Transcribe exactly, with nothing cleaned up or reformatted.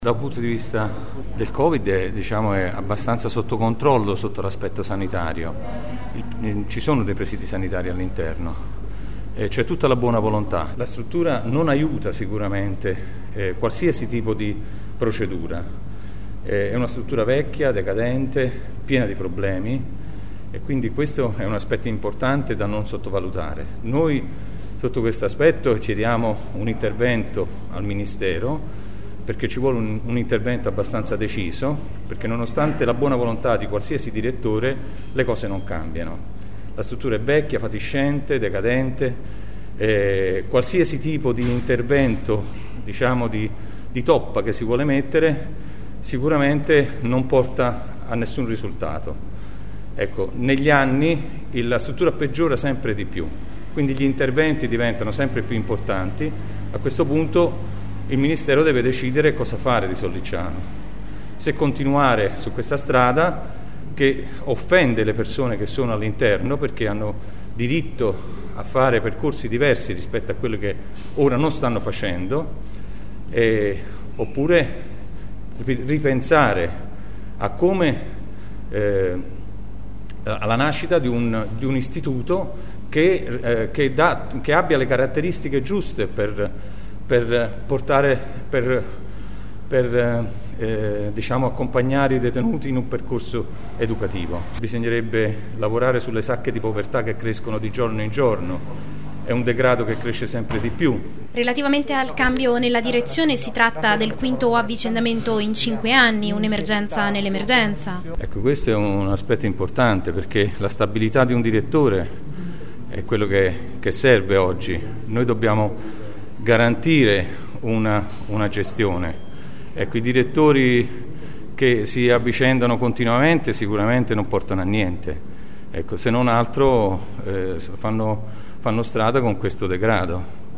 Dal punto di vista del Covid è, diciamo, è abbastanza sotto controllo sotto l'aspetto sanitario. Il, ci sono dei presidi sanitari all'interno, eh, c'è tutta la buona volontà. La struttura non aiuta sicuramente eh, qualsiasi tipo di procedura. Eh, è una struttura vecchia, decadente, piena di problemi e quindi questo è un aspetto importante da non sottovalutare. Noi sotto questo aspetto chiediamo un intervento al Ministero, perché ci vuole un, un intervento abbastanza deciso, perché nonostante la buona volontà di qualsiasi direttore le cose non cambiano. La struttura è vecchia, fatiscente, decadente, eh, qualsiasi tipo di intervento, diciamo di, di toppa che si vuole mettere, sicuramente non porta a nessun risultato. Ecco, negli anni la struttura peggiora sempre di più, quindi gli interventi diventano sempre più importanti. A questo punto il Ministero deve decidere cosa fare di Sollicciano, se continuare su questa strada che offende le persone che sono all'interno perché hanno diritto a fare percorsi diversi rispetto a quello che ora non stanno facendo, eh, oppure ripensare a come eh, alla nascita di un, di un istituto che, eh, che, da, che abbia le caratteristiche giuste per per portare, per, per eh, diciamo, accompagnare i detenuti in un percorso educativo. Bisognerebbe lavorare sulle sacche di povertà che crescono di giorno in giorno, è un degrado che cresce sempre di più. Relativamente al cambio nella direzione, si tratta del quinto avvicendamento in cinque anni, un'emergenza nell'emergenza. Ecco, questo è un aspetto importante perché la stabilità di un direttore è quello che, che serve oggi. Noi dobbiamo garantire una, una gestione. Ecco, i direttori che si avvicendano continuamente sicuramente non portano a niente, ecco, se non altro eh, fanno, fanno strada con questo degrado.